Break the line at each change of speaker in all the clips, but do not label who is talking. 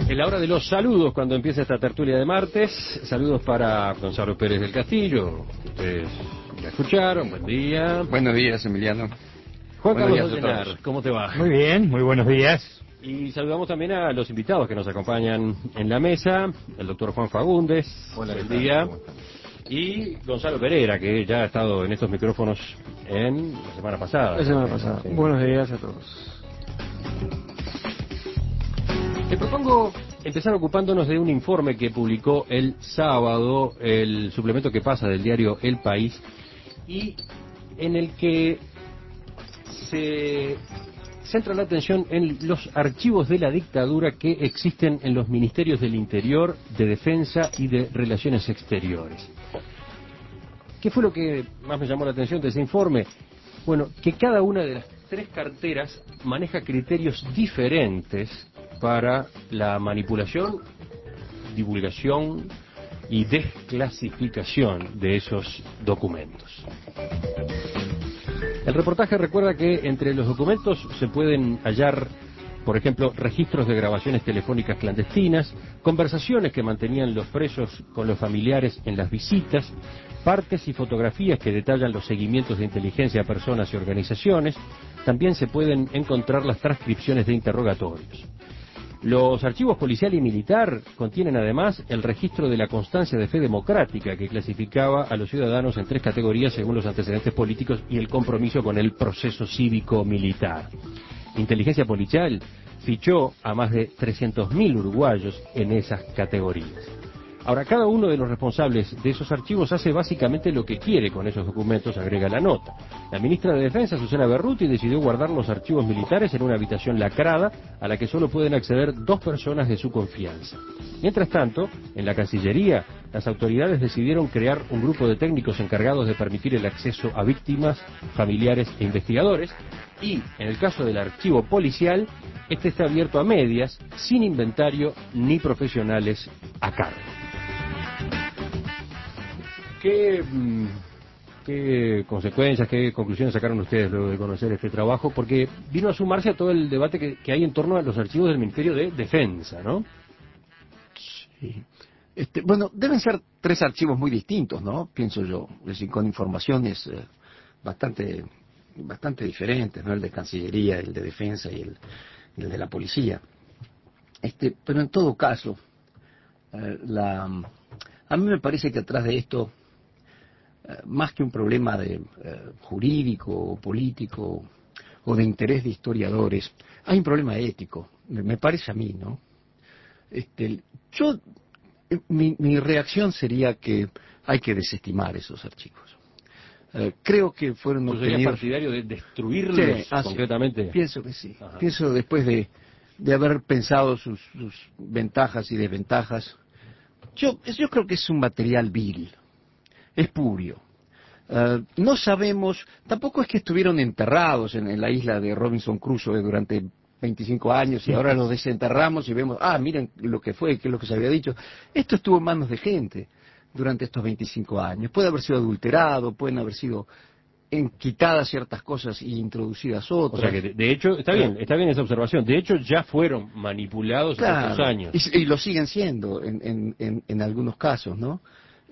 En la hora de los saludos, cuando empieza esta tertulia de martes, saludos para Gonzalo Pérez del Castillo. Ustedes ya escucharon, buen día.
Buenos días, Emiliano.
Juan
Buenos
Carlos
días a
Dollenar,
todos.
¿cómo te va?
Muy bien, muy buenos días.
Y saludamos también a los invitados que nos acompañan en la mesa, el doctor Juan Fagundes,
Hola,
buen
¿qué tal?
día,
¿Cómo están?
y Gonzalo Pereira, que ya ha estado en estos micrófonos en la semana pasada.
La semana pasada.
Sí.
Buenos días a todos.
Te propongo empezar ocupándonos de un informe que publicó el sábado el suplemento que pasa del diario El País y en el que se centra la atención en los archivos de la dictadura que existen en los ministerios del Interior, de Defensa y de Relaciones Exteriores. ¿Qué fue lo que más me llamó la atención de ese informe? Bueno, que cada una de las tres carteras maneja criterios diferentes para la manipulación, divulgación y desclasificación de esos documentos. El reportaje recuerda que entre los documentos se pueden hallar, por ejemplo, registros de grabaciones telefónicas clandestinas, conversaciones que mantenían los presos con los familiares en las visitas, partes y fotografías que detallan los seguimientos de inteligencia a personas y organizaciones. También se pueden encontrar las transcripciones de interrogatorios. Los archivos policial y militar contienen además el registro de la constancia de fe democrática que clasificaba a los ciudadanos en tres categorías según los antecedentes políticos y el compromiso con el proceso cívico-militar. Inteligencia policial fichó a más de 300.000 uruguayos en esas categorías. Ahora, cada uno de los responsables de esos archivos hace básicamente lo que quiere con esos documentos, agrega la nota. La ministra de Defensa, Susana Berruti, decidió guardar los archivos militares en una habitación lacrada a la que solo pueden acceder 2 personas de su confianza. Mientras tanto, en la Cancillería, las autoridades decidieron crear un grupo de técnicos encargados de permitir el acceso a víctimas, familiares e investigadores, y, en el caso del archivo policial, este está abierto a medias, sin inventario ni profesionales a cargo. ¿Qué consecuencias, qué conclusiones sacaron ustedes luego de conocer este trabajo? Porque vino a sumarse a todo el debate que hay en torno a los archivos del Ministerio de Defensa, ¿no?
Sí. Bueno, deben ser 3 archivos muy distintos, ¿no? Pienso yo, es decir, con informaciones bastante diferentes, ¿no? El de Cancillería, el de Defensa y el de la Policía. Pero en todo caso, a mí me parece que atrás de esto, más que un problema de jurídico o político o de interés de historiadores, hay un problema ético, me parece a mí, ¿no? Mi reacción sería que hay que desestimar esos archivos. Creo que fueron
¿Tú serías
obtenidos...
partidario de destruirlos concretamente?
Pienso que sí.
Ajá.
Pienso después de haber pensado sus ventajas y desventajas. Yo creo que es un material vil, espurio. No sabemos, tampoco es que estuvieron enterrados en la isla de Robinson Crusoe durante 25 años y ahora los desenterramos y vemos, miren lo que fue, qué es lo que se había dicho. Esto estuvo en manos de gente durante estos 25 años. Puede haber sido adulterado, pueden haber sido quitadas ciertas cosas y introducidas otras.
O sea que, de hecho, está bien esa observación. De hecho, ya fueron manipulados en
Claro,
estos años.
y lo siguen siendo en algunos casos, ¿no?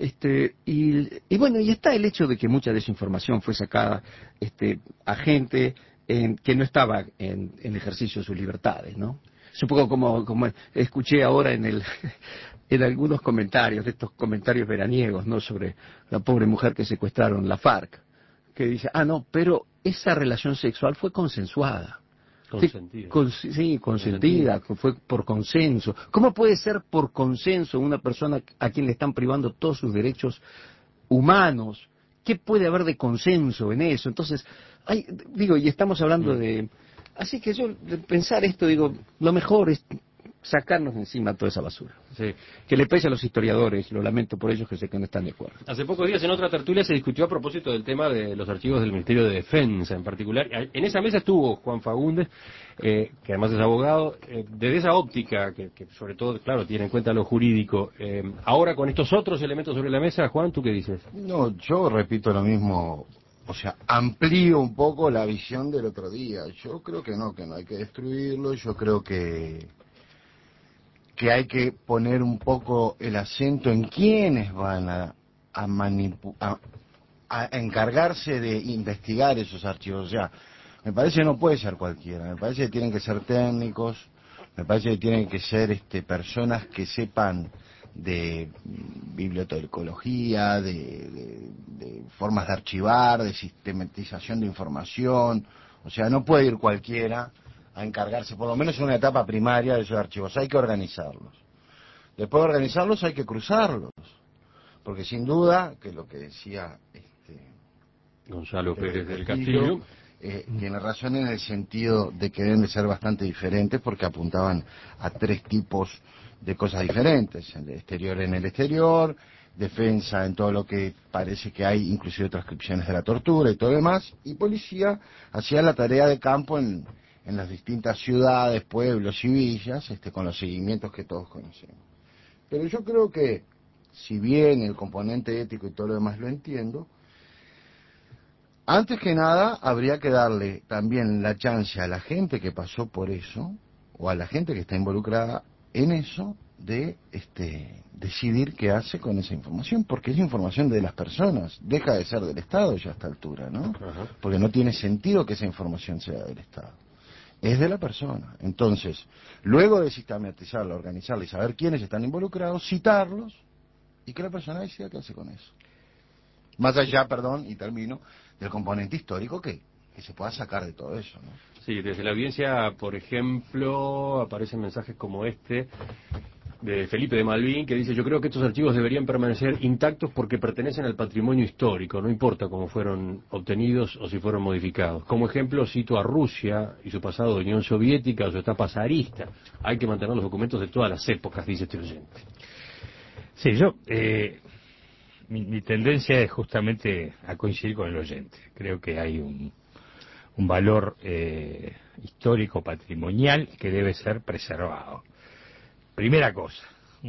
Y bueno, y está el hecho de que mucha de esa información fue sacada a gente que no estaba en ejercicio de sus libertades, ¿no? Supongo como escuché ahora en algunos comentarios, de estos comentarios veraniegos, ¿no? Sobre la pobre mujer que secuestraron la FARC, que dice, no, pero esa relación sexual fue consensuada.
Consentida.
Sí, consentida, fue por consenso. ¿Cómo puede ser por consenso una persona a quien le están privando todos sus derechos humanos? ¿Qué puede haber de consenso en eso? Entonces, y estamos hablando de... Así que yo, de pensar esto, digo, lo mejor es sacarnos de encima toda esa basura.
Sí.
Que le pese a los historiadores, lo lamento por ellos, que sé que no están de acuerdo.
Hace pocos días en otra tertulia se discutió a propósito del tema de los archivos del Ministerio de Defensa en particular. En esa mesa estuvo Juan Fagundes, que además es abogado, desde esa óptica, que sobre todo, claro, tiene en cuenta lo jurídico. Ahora con estos otros elementos sobre la mesa, Juan, ¿tú qué dices?
No, yo repito lo mismo, o sea, amplío un poco la visión del otro día. Yo creo que no hay que destruirlo, yo creo que que hay que poner un poco el acento en quiénes van a encargarse de investigar esos archivos. O sea, me parece que no puede ser cualquiera, me parece que tienen que ser técnicos, me parece que tienen que ser personas que sepan de bibliotecología, de formas de archivar, de sistematización de información. O sea, no puede ir cualquiera a encargarse, por lo menos en una etapa primaria, de esos archivos. Hay que organizarlos. Después de organizarlos hay que cruzarlos, porque sin duda, que lo que decía
Gonzalo Pérez del
Castillo,
Castillo.
tiene razón en el sentido de que deben de ser bastante diferentes, porque apuntaban a tres tipos de cosas diferentes: el exterior en el exterior, defensa en todo lo que parece que hay, inclusive transcripciones de la tortura y todo lo demás, y policía hacía la tarea de campo en las distintas ciudades, pueblos y villas, con los seguimientos que todos conocemos. Pero yo creo que, si bien el componente ético y todo lo demás lo entiendo, antes que nada habría que darle también la chance a la gente que pasó por eso, o a la gente que está involucrada en eso, de decidir qué hace con esa información, porque es información de las personas, deja de ser del Estado ya a esta altura, ¿no?
Ajá.
Porque no tiene sentido que esa información sea del Estado, es de la persona. Entonces, luego de sistematizarla, organizarla y saber quiénes están involucrados, citarlos y que la persona decida qué hace con eso. Más allá, perdón, y termino, del componente histórico que se pueda sacar de todo eso, ¿no?
Sí, desde la audiencia, por ejemplo, aparecen mensajes como este de Felipe de Malvin, que dice: yo creo que estos archivos deberían permanecer intactos porque pertenecen al patrimonio histórico, no importa cómo fueron obtenidos o si fueron modificados. Como ejemplo cito a Rusia y su pasado de Unión Soviética o su etapa zarista. Hay que mantener los documentos de todas las épocas, dice este oyente.
Sí, mi tendencia es justamente a coincidir con el oyente. Creo que hay un valor histórico, patrimonial, que debe ser preservado. Primera cosa.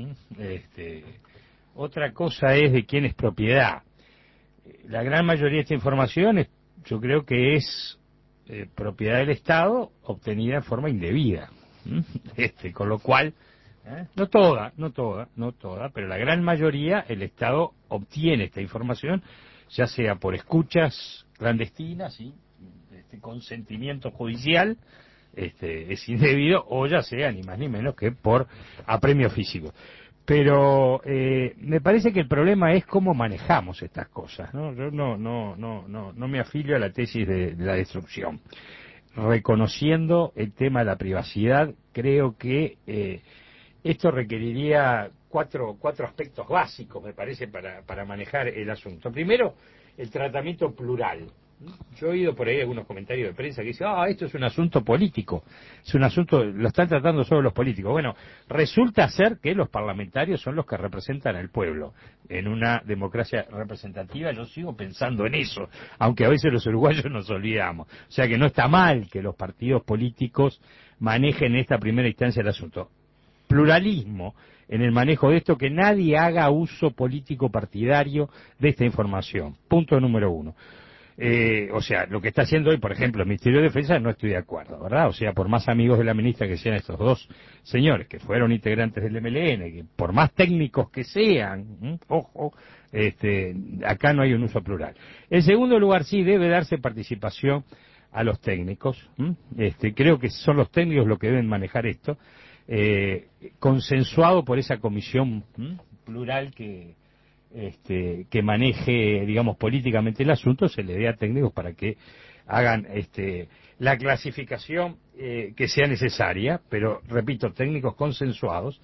Otra cosa es de quién es propiedad. La gran mayoría de esta información yo creo que es propiedad del Estado obtenida en forma indebida. Con lo cual, no toda, pero la gran mayoría, el Estado obtiene esta información, ya sea por escuchas clandestinas, ¿sí? Consentimiento judicial, es indebido, o ya sea ni más ni menos que por apremio físico. Pero me parece que el problema es cómo manejamos estas cosas, ¿no? Yo no me afilio a la tesis de la destrucción. Reconociendo el tema de la privacidad, creo que esto requeriría cuatro aspectos básicos, me parece, para manejar el asunto. Primero, el tratamiento plural. Yo he oído por ahí algunos comentarios de prensa que dicen: esto es un asunto político, es un asunto, lo están tratando solo los políticos. Bueno, resulta ser que los parlamentarios son los que representan al pueblo. En una democracia representativa yo sigo pensando en eso, aunque a veces los uruguayos nos olvidamos. O sea que no está mal que los partidos políticos manejen en esta primera instancia el asunto. Pluralismo en el manejo de esto, que nadie haga uso político partidario de esta información. Punto número uno. O sea, lo que está haciendo hoy, por ejemplo, el Ministerio de Defensa, no estoy de acuerdo, ¿verdad? O sea, por más amigos de la ministra que sean estos dos señores, que fueron integrantes del MLN, que por más técnicos que sean, ojo, acá no hay un uso plural. En segundo lugar, sí debe darse participación a los técnicos. Creo que son los técnicos los que deben manejar esto, consensuado por esa comisión plural que maneje, digamos, políticamente el asunto, se le dé a técnicos para que hagan la clasificación que sea necesaria, pero repito, técnicos consensuados.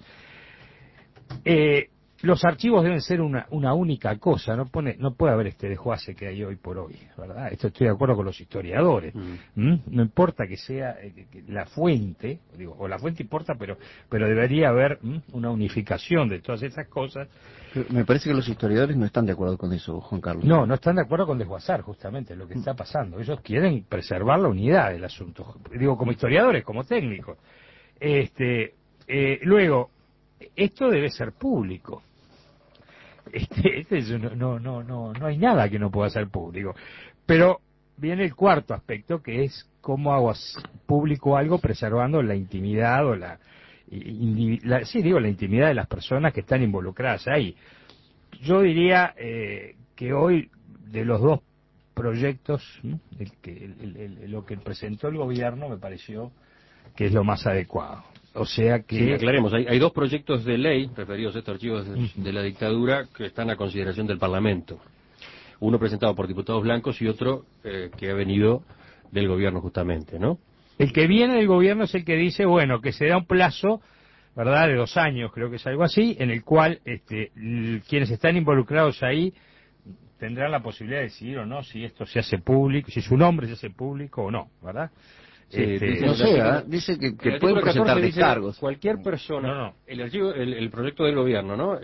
Los archivos deben ser una única cosa, no puede haber este desguace que hay hoy por hoy, ¿verdad? Esto estoy de acuerdo con los historiadores. No importa que sea que la fuente, o la fuente importa, pero debería haber una unificación de todas esas cosas.
Pero me parece que los historiadores no están de acuerdo con eso, Juan Carlos.
No están de acuerdo con desguazar justamente lo que está pasando. Ellos quieren preservar la unidad del asunto. Digo, como historiadores, como técnicos. Luego, esto debe ser público. No hay nada que no pueda ser público. Pero viene el cuarto aspecto, que es cómo hago público algo preservando la intimidad sí, digo, la intimidad de las personas que están involucradas ahí. Yo diría que hoy, de los dos proyectos, ¿no? Lo que presentó el gobierno me pareció que es lo más adecuado. O sea que...
Sí, aclaremos, hay dos proyectos de ley referidos a estos archivos de la dictadura que están a consideración del Parlamento. Uno presentado por diputados blancos y otro que ha venido del gobierno justamente, ¿no?
El que viene del gobierno es el que dice, bueno, que se da un plazo, ¿verdad?, de 2 años, creo que es algo así, en el cual quienes están involucrados ahí tendrán la posibilidad de decidir o no si esto se hace público, si su nombre se hace público o no, ¿verdad?
Sí,
no sé, dice que pueden presentar descargos.
Cualquier persona,
No.
el proyecto del gobierno, ¿no?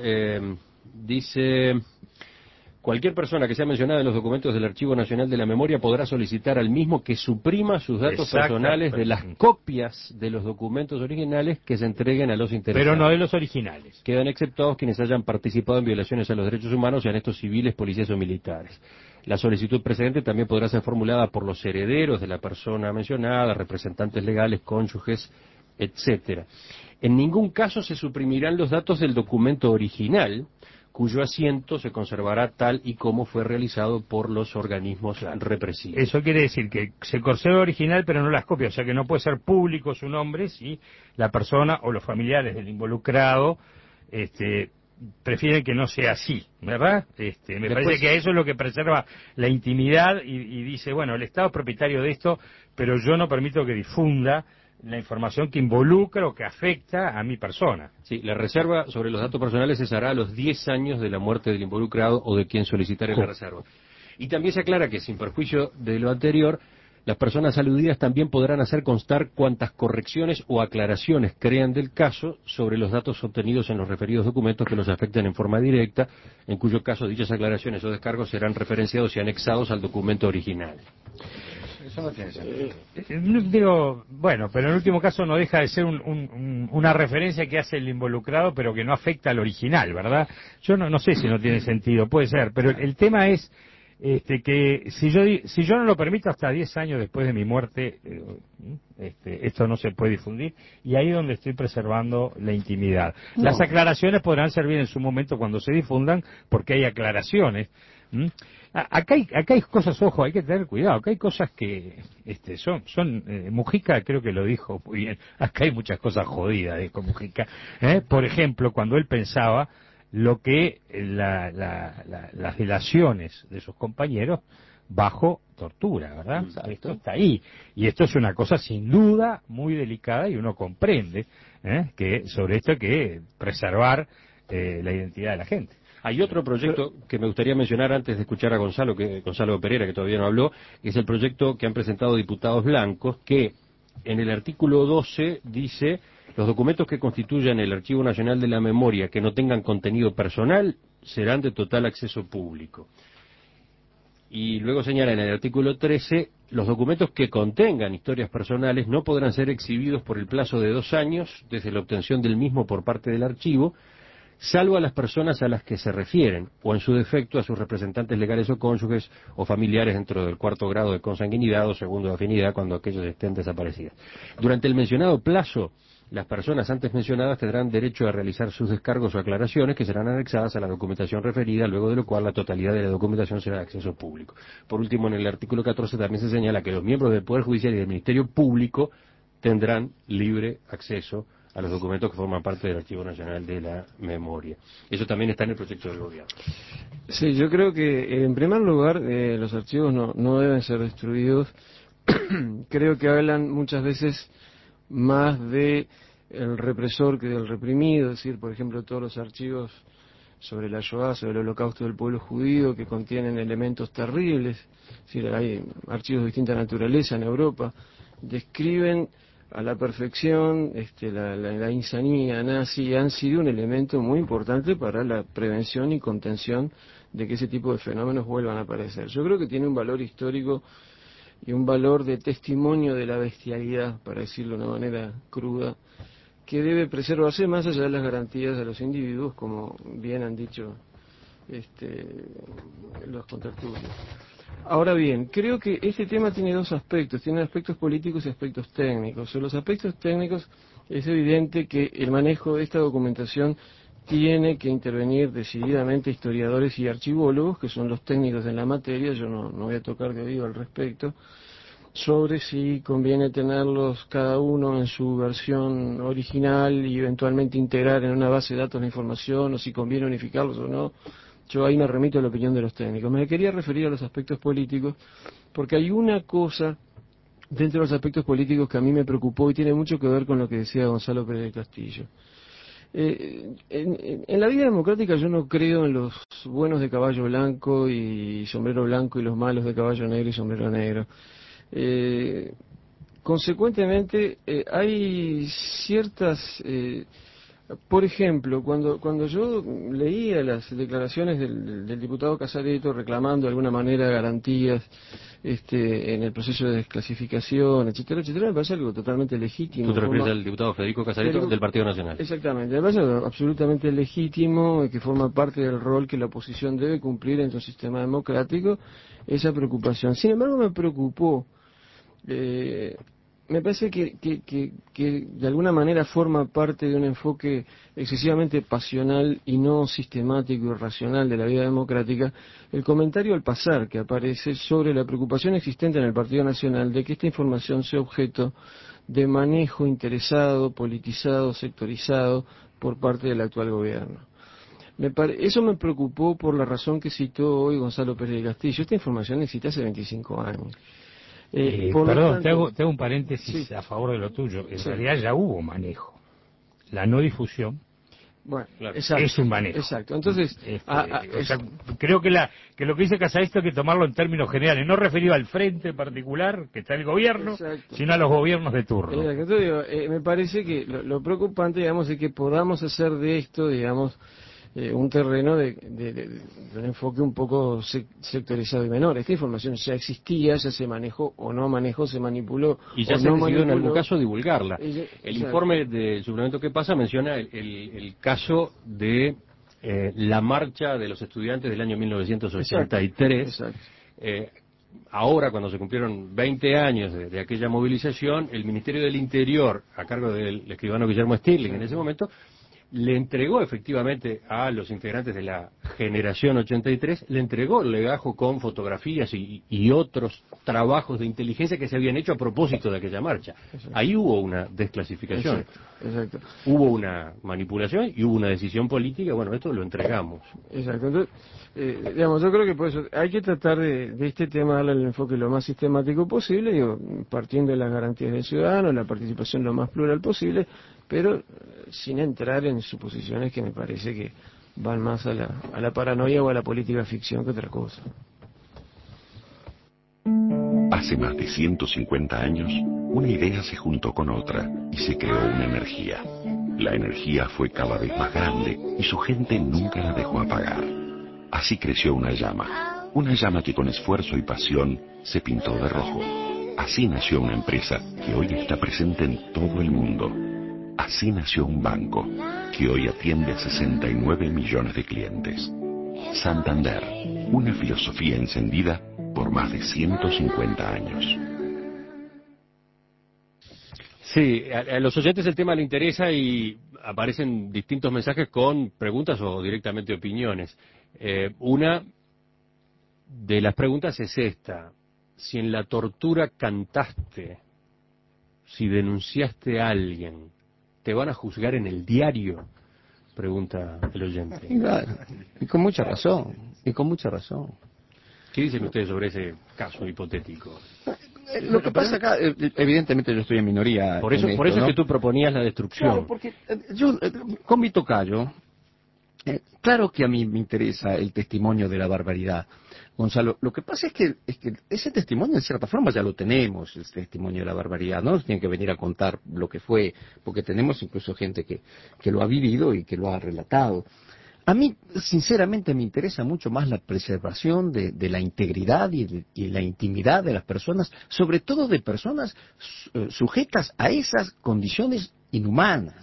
Dice, cualquier persona que sea mencionada en los documentos del Archivo Nacional de la Memoria podrá solicitar al mismo que suprima sus datos personales de las copias de los documentos originales que se entreguen a los interesados.
Pero no de los originales.
Quedan exceptados quienes hayan participado en violaciones a los derechos humanos, sean estos civiles, policías o militares. La solicitud precedente también podrá ser formulada por los herederos de la persona mencionada, representantes legales, cónyuges, etcétera. En ningún caso se suprimirán los datos del documento original, cuyo asiento se conservará tal y como fue realizado por los organismos represivos.
Eso quiere decir que se conserva original, pero no las copias, o sea que no puede ser público su nombre si la persona o los familiares del involucrado prefieren que no sea así, ¿verdad? Me parece que eso es lo que preserva la intimidad y dice, bueno, el Estado es propietario de esto, pero yo no permito que difunda la información que involucra o que afecta a mi persona.
Sí, la reserva sobre los datos personales se hará a los 10 años de la muerte del involucrado o de quien solicitare la reserva. Y también se aclara que, sin perjuicio de lo anterior, las personas aludidas también podrán hacer constar cuantas correcciones o aclaraciones crean del caso sobre los datos obtenidos en los referidos documentos que los afecten en forma directa, en cuyo caso dichas aclaraciones o descargos serán referenciados y anexados al documento original.
Eso no tiene sentido.
Digo, bueno, pero en último caso no deja de ser una referencia que hace el involucrado, pero que no afecta al original, ¿verdad? Yo no sé si no tiene sentido, puede ser, pero el tema es que si yo no lo permito hasta 10 años después de mi muerte, esto no se puede difundir, y ahí es donde estoy preservando la intimidad.
No.
Las aclaraciones podrán servir en su momento cuando se difundan, porque hay aclaraciones. Acá hay cosas, ojo, hay que tener cuidado, acá hay cosas que son Mujica creo que lo dijo muy bien, acá hay muchas cosas jodidas, dijo Mujica, por ejemplo, cuando él pensaba lo que las delaciones de sus compañeros bajo tortura, ¿verdad?
Exacto.
Esto está ahí, y esto es una cosa sin duda muy delicada y uno comprende que sobre esto hay que preservar la identidad de la gente.
Hay otro proyecto que me gustaría mencionar antes de escuchar a Gonzalo Pereira, que todavía no habló, que es el proyecto que han presentado diputados blancos, que en el artículo 12 dice: los documentos que constituyan el Archivo Nacional de la Memoria que no tengan contenido personal serán de total acceso público. Y luego señala en el artículo 13, los documentos que contengan historias personales no podrán ser exhibidos por el plazo de 2 años desde la obtención del mismo por parte del archivo, salvo a las personas a las que se refieren, o en su defecto a sus representantes legales o cónyuges o familiares dentro del 4º grado de consanguinidad o 2º de afinidad cuando aquellos estén desaparecidos. Durante el mencionado plazo, las personas antes mencionadas tendrán derecho a realizar sus descargos o aclaraciones que serán anexadas a la documentación referida, luego de lo cual la totalidad de la documentación será de acceso público. Por último, en el artículo 14 también se señala que los miembros del Poder Judicial y del Ministerio Público tendrán libre acceso a los documentos que forman parte del Archivo Nacional de la Memoria. Eso también está en el proyecto del gobierno.
Sí, yo creo que en primer lugar los archivos no deben ser destruidos. Creo que hablan muchas veces más de el represor que del reprimido, es decir, por ejemplo, todos los archivos sobre la Shoah, sobre el holocausto del pueblo judío, que contienen elementos terribles, es decir, hay archivos de distinta naturaleza en Europa, describen a la perfección la insanía nazi, han sido un elemento muy importante para la prevención y contención de que ese tipo de fenómenos vuelvan a aparecer. Yo creo que tiene un valor histórico y un valor de testimonio de la bestialidad, para decirlo de una manera cruda, que debe preservarse más allá de las garantías a los individuos, como bien han dicho los contertulios. Ahora bien, creo que este tema tiene dos aspectos, tiene aspectos políticos y aspectos técnicos. Sobre los aspectos técnicos es evidente que el manejo de esta documentación tiene que intervenir decididamente historiadores y archivólogos, que son los técnicos en la materia. Yo no voy a tocar de oído al respecto, sobre si conviene tenerlos cada uno en su versión original y eventualmente integrar en una base de datos la información, o si conviene unificarlos o no. Yo ahí me remito a la opinión de los técnicos. Me quería referir a los aspectos políticos, porque hay una cosa dentro de los aspectos políticos que a mí me preocupó y tiene mucho que ver con lo que decía Gonzalo Pérez del Castillo. En la vida democrática yo no creo en los buenos de caballo blanco y sombrero blanco y los malos de caballo negro y sombrero negro. Consecuentemente, hay ciertas... por ejemplo, cuando yo leía las declaraciones del diputado Casareto reclamando de alguna manera garantías en el proceso de desclasificación, etcétera, etcétera, me parece algo totalmente legítimo.
¿Tú te refieres al diputado Federico Casareto del Partido Nacional?
Exactamente, me parece algo absolutamente legítimo y que forma parte del rol que la oposición debe cumplir en un sistema democrático, esa preocupación. Sin embargo, me preocupó. Me parece que de alguna manera forma parte de un enfoque excesivamente pasional y no sistemático y racional de la vida democrática, el comentario al pasar que aparece sobre la preocupación existente en el Partido Nacional de que esta información sea objeto de manejo interesado, politizado, sectorizado por parte del actual gobierno. Eso me preocupó por la razón que citó hoy Gonzalo Pérez del Castillo. Esta información existe hace 25 años.
Perdón, te hago un paréntesis a favor de lo tuyo. En realidad ya hubo manejo. La no difusión es un manejo.
Exacto. Entonces,
creo que lo que dice Casareto hay que tomarlo en términos generales, no referido al frente en particular, que está el gobierno, sino a los gobiernos de turno.
Entonces, digo, me parece que lo preocupante, digamos, es que podamos hacer de esto, digamos, un terreno de un enfoque un poco sectorizado y menor. Esta información ya existía, ya se manejó o no manejó, se manipuló
y ya
o
se
no
decidió
manipuló.
En algún caso divulgarla. El informe del suplemento que pasa menciona el caso de la marcha de los estudiantes del año 1983.
Exacto.
Ahora, cuando se cumplieron 20 años de aquella movilización, el Ministerio del Interior, a cargo del escribano Guillermo Stirling en ese momento, le entregó efectivamente a los integrantes de la generación 83, le entregó el legajo con fotografías y otros trabajos de inteligencia que se habían hecho a propósito de aquella marcha. Exacto. Ahí hubo una desclasificación,
exacto.
Hubo una manipulación y hubo una decisión política, bueno, esto lo entregamos.
Exacto. Entonces, digamos, yo creo que por eso hay que tratar de este tema darle el enfoque lo más sistemático posible, digo, partiendo de las garantías del ciudadano, la participación lo más plural posible, pero sin entrar en suposiciones que me parece que van más a la paranoia o a la política ficción que otra cosa.
Hace más de 150 años, una idea se juntó con otra y se creó una energía. La energía fue cada vez más grande y su gente nunca la dejó apagar. Así creció una llama que con esfuerzo y pasión se pintó de rojo. Así nació una empresa que hoy está presente en todo el mundo. Así nació un banco que hoy atiende a 69 millones de clientes. Santander, una filosofía encendida por más de 150 años.
Sí, a los oyentes el tema le interesa y aparecen distintos mensajes con preguntas o directamente opiniones. Una de las preguntas es esta: si en la tortura cantaste, si denunciaste a alguien, ¿te van a juzgar en el diario? Pregunta el oyente.
Y con mucha razón,
¿Qué dicen ustedes sobre ese caso hipotético?
Lo que pasa acá, evidentemente yo estoy en minoría.
Por eso
¿no?
es que tú proponías la destrucción.
Claro, porque yo, con mi tocayo, claro que a mí me interesa el testimonio de la barbaridad, Gonzalo. Lo que pasa es que ese testimonio, en cierta forma, ya lo tenemos, el testimonio de la barbaridad. No nos tienen que venir a contar lo que fue, porque tenemos incluso gente que lo ha vivido y que lo ha relatado. A mí, sinceramente, me interesa mucho más la preservación de la integridad y la intimidad de las personas, sobre todo de personas sujetas a esas condiciones inhumanas.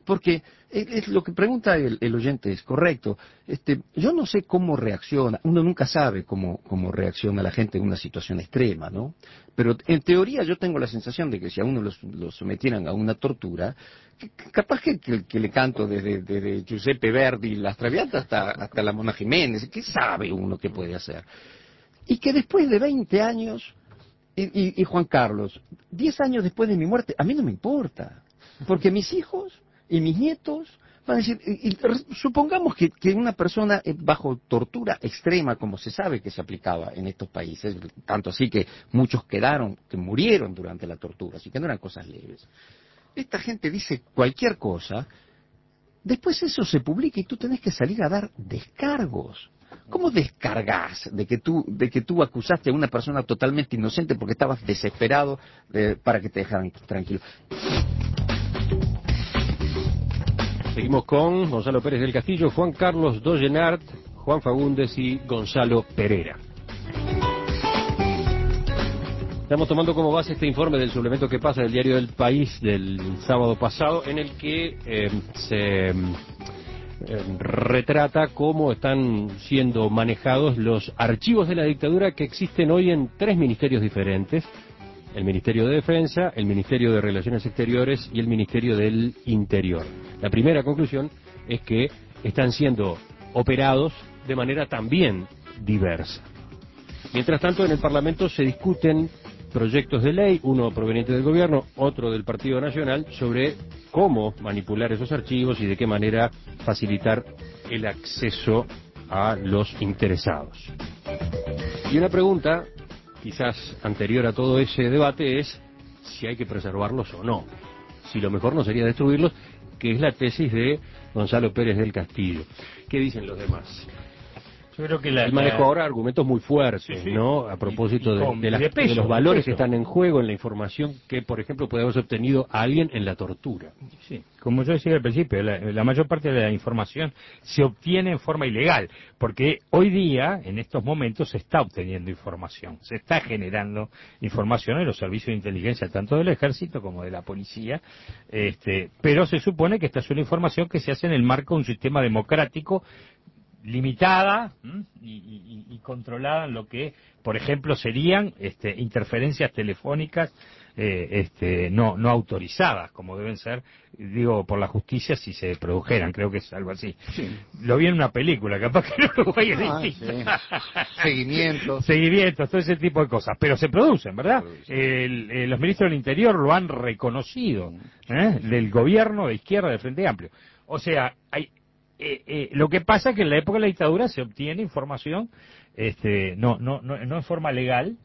Porque es lo que pregunta el oyente es correcto. Yo no sé cómo reacciona, uno nunca sabe cómo reacciona la gente en una situación extrema, ¿no? Pero en teoría yo tengo la sensación de que si a uno lo sometieran a una tortura, capaz que le canto desde Giuseppe Verdi, Las Traviatas, hasta la Mona Jiménez, ¿qué sabe uno que puede hacer? Y que después de 20 años, y Juan Carlos, 10 años después de mi muerte, a mí no me importa, porque mis hijos y mis nietos van a decir, supongamos que una persona bajo tortura extrema, como se sabe que se aplicaba en estos países, tanto así que muchos que murieron durante la tortura, así que no eran cosas leves. Esta gente dice cualquier cosa, después eso se publica y tú tenés que salir a dar descargos. ¿Cómo descargas de que tú acusaste a una persona totalmente inocente porque estabas desesperado para que te dejaran tranquilo?
Seguimos con Gonzalo Pérez del Castillo, Juan Carlos Dollenart, Juan Fagundes y Gonzalo Pereira. Estamos tomando como base este informe del suplemento que pasa del diario del País del sábado pasado, en el que se retrata cómo están siendo manejados los archivos de la dictadura que existen hoy en 3 ministerios diferentes: el Ministerio de Defensa, el Ministerio de Relaciones Exteriores y el Ministerio del Interior. La primera conclusión es que están siendo operados de manera también diversa. Mientras tanto, en el Parlamento se discuten proyectos de ley, uno proveniente del gobierno, otro del Partido Nacional, sobre cómo manipular esos archivos y de qué manera facilitar el acceso a los interesados. Y una pregunta, quizás anterior a todo ese debate, es si hay que preservarlos o no. Si lo mejor no sería destruirlos, que es la tesis de Gonzalo Pérez del Castillo. ¿Qué dicen los demás?
Yo creo que
Él manejó ahora argumentos muy fuertes,
sí,
¿no? A propósito de los valores que están en juego en la información que, por ejemplo, puede haberse obtenido a alguien en la tortura.
Sí, como yo decía al principio, la mayor parte de la información se obtiene en forma ilegal, porque hoy día, en estos momentos, se está obteniendo información, se está generando información en los servicios de inteligencia, tanto del ejército como de la policía, pero se supone que esta es una información que se hace en el marco de un sistema democrático limitada y controlada en lo que, por ejemplo, serían interferencias telefónicas no autorizadas, como deben ser, digo, por la justicia si se produjeran. Creo que es algo así. Sí. Lo vi en una película, capaz que en Uruguay es distinto.
Sí.
Seguimientos, todo ese tipo de cosas. Pero se producen, ¿verdad? Los ministros del Interior lo han reconocido, del gobierno de izquierda del Frente Amplio. O sea, hay lo que pasa es que en la época de la dictadura se obtiene información no en forma legal,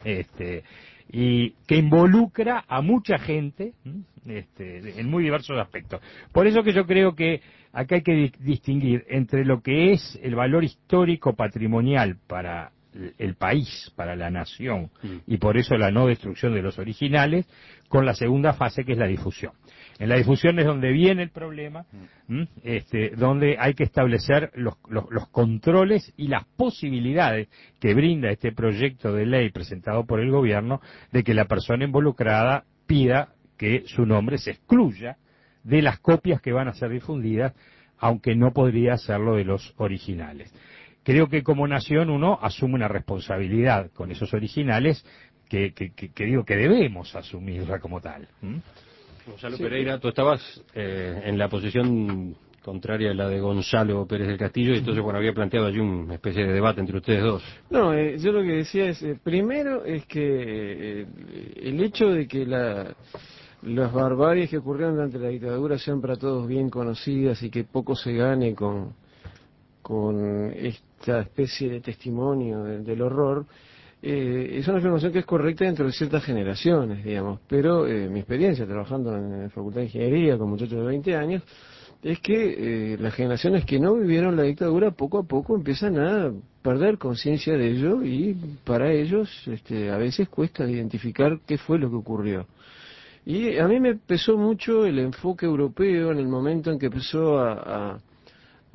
y que involucra a mucha gente en muy diversos aspectos. Por eso que yo creo que acá hay que distinguir entre lo que es el valor histórico patrimonial para el país, para la nación, y por eso la no destrucción de los originales, con la segunda fase, que es la difusión. En la difusión es donde viene el problema, donde hay que establecer los controles y las posibilidades que brinda este proyecto de ley presentado por el gobierno, de que la persona involucrada pida que su nombre se excluya de las copias que van a ser difundidas, aunque no podría hacerlo de los originales. Creo que como nación uno asume una responsabilidad con esos originales que digo que debemos asumirla como tal.
Gonzalo Pereira, tú estabas en la posición contraria a la de Gonzalo Pérez del Castillo, y entonces, bueno, había planteado allí una especie de debate entre ustedes dos.
No, yo lo que decía es, primero es que el hecho de que las barbaries que ocurrieron durante la dictadura sean para todos bien conocidas y que poco se gane con esta especie de testimonio del horror, es una afirmación que es correcta dentro de ciertas generaciones, digamos, pero mi experiencia trabajando en la Facultad de Ingeniería con muchachos de 20 años es que las generaciones que no vivieron la dictadura poco a poco empiezan a perder conciencia de ello, y para ellos a veces cuesta identificar qué fue lo que ocurrió. Y a mí me pesó mucho el enfoque europeo en el momento en que empezó a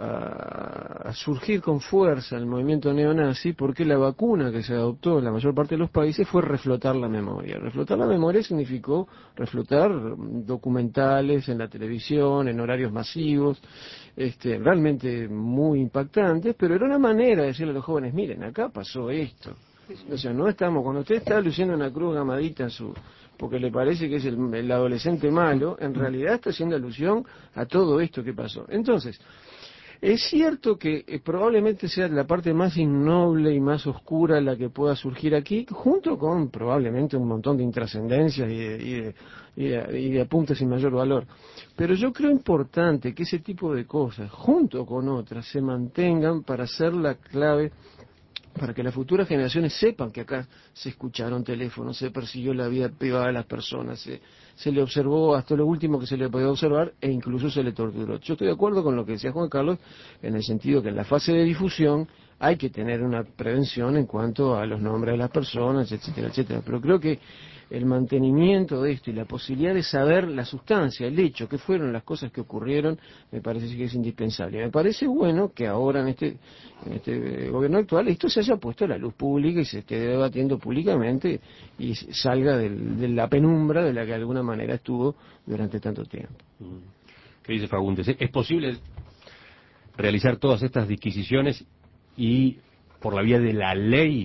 a surgir con fuerza el movimiento neonazi, porque la vacuna que se adoptó en la mayor parte de los países fue reflotar la memoria. Reflotar la memoria significó reflotar documentales en la televisión, en horarios masivos, realmente muy impactantes, pero era una manera de decirle a los jóvenes, miren, acá pasó esto. O sea, no estamos, cuando usted está luciendo una cruz gamadita en su, porque le parece que es el adolescente malo, en realidad está haciendo alusión a todo esto que pasó. Entonces, es cierto que probablemente sea la parte más innoble y más oscura la que pueda surgir aquí, junto con probablemente un montón de intrascendencias y de apuntes sin mayor valor. Pero yo creo importante que ese tipo de cosas, junto con otras, se mantengan para ser la clave para que las futuras generaciones sepan que acá se escucharon teléfonos, se persiguió la vida privada de las personas, se le observó hasta lo último que se le podía observar e incluso se le torturó. Yo estoy de acuerdo con lo que decía Juan Carlos, en el sentido que en la fase de difusión hay que tener una prevención en cuanto a los nombres de las personas, etcétera, etcétera. Pero creo que el mantenimiento de esto y la posibilidad de saber la sustancia, el hecho, qué fueron las cosas que ocurrieron, me parece que es indispensable. Me parece bueno que ahora en este gobierno actual esto se haya puesto a la luz pública y se esté debatiendo públicamente y salga de la penumbra de la que de alguna manera estuvo durante tanto tiempo.
¿Qué dice Fagundes? ¿Es posible realizar todas estas disquisiciones y por la vía de la ley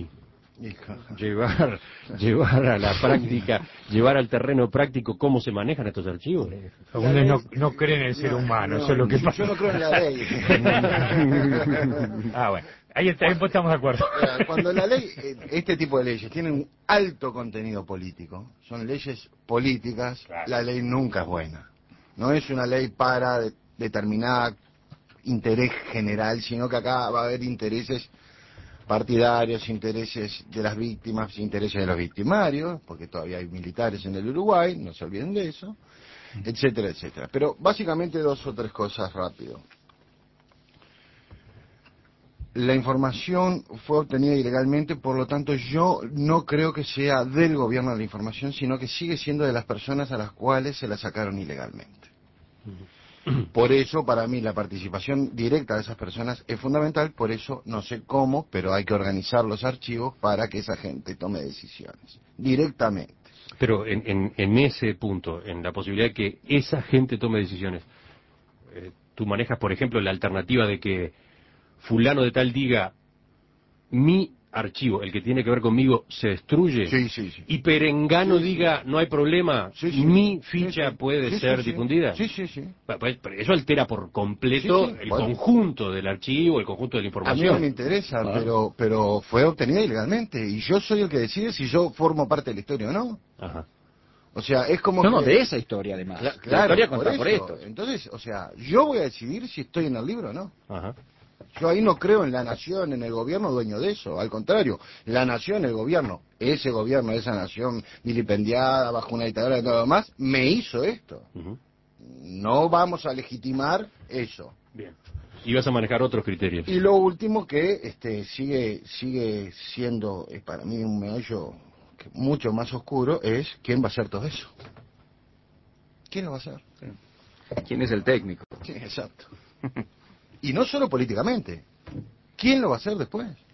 llevar a la práctica, llevar al terreno práctico cómo se manejan estos archivos?
Fagundes no cree en el ser humano, eso es lo que pasa.
Yo no creo en la ley.
Bueno, ahí estamos de acuerdo.
Cuando la ley, este tipo de leyes tienen un alto contenido político, son leyes políticas, claro, la ley nunca es buena. No es una ley para determinar interés general, sino que acá va a haber intereses partidarios, intereses de las víctimas, intereses de los victimarios, porque todavía hay militares en el Uruguay, no se olviden de eso, etcétera, etcétera. Pero básicamente 2 o 3 cosas rápido. La información fue obtenida ilegalmente, por lo tanto yo no creo que sea del gobierno de la información, sino que sigue siendo de las personas a las cuales se la sacaron ilegalmente. Por eso, para mí, la participación directa de esas personas es fundamental, por eso no sé cómo, pero hay que organizar los archivos para que esa gente tome decisiones, directamente.
Pero en ese punto, en la posibilidad de que esa gente tome decisiones, tú manejas, por ejemplo, la alternativa de que fulano de tal diga, mi archivo, el que tiene que ver conmigo, se destruye,
sí.
y Perengano diga, no hay problema, mi ficha puede ser difundida.
Sí.
Pues, eso altera por completo el conjunto del archivo, el conjunto de la información.
A mí no me interesa, pero fue obtenida ilegalmente, y yo soy el que decide si yo formo parte de la historia o no.
Ajá.
O sea, es como
No, de esa historia además.
Claro,
la historia contada por esto.
Entonces, o sea, yo voy a decidir si estoy en el libro o no.
Ajá.
Yo ahí no creo en la nación, en el gobierno dueño de eso. Al contrario, la nación, el gobierno, ese gobierno, esa nación vilipendiada bajo una dictadura y todo lo demás, me hizo esto. No vamos a legitimar eso.
Bien. Y vas a manejar otros criterios.
Y lo último que sigue siendo para mí un meollo mucho más oscuro es quién va a hacer todo eso. ¿Quién lo va a hacer?
¿Quién es el técnico?
Sí, exacto. Y no solo políticamente. ¿Quién lo va a hacer después?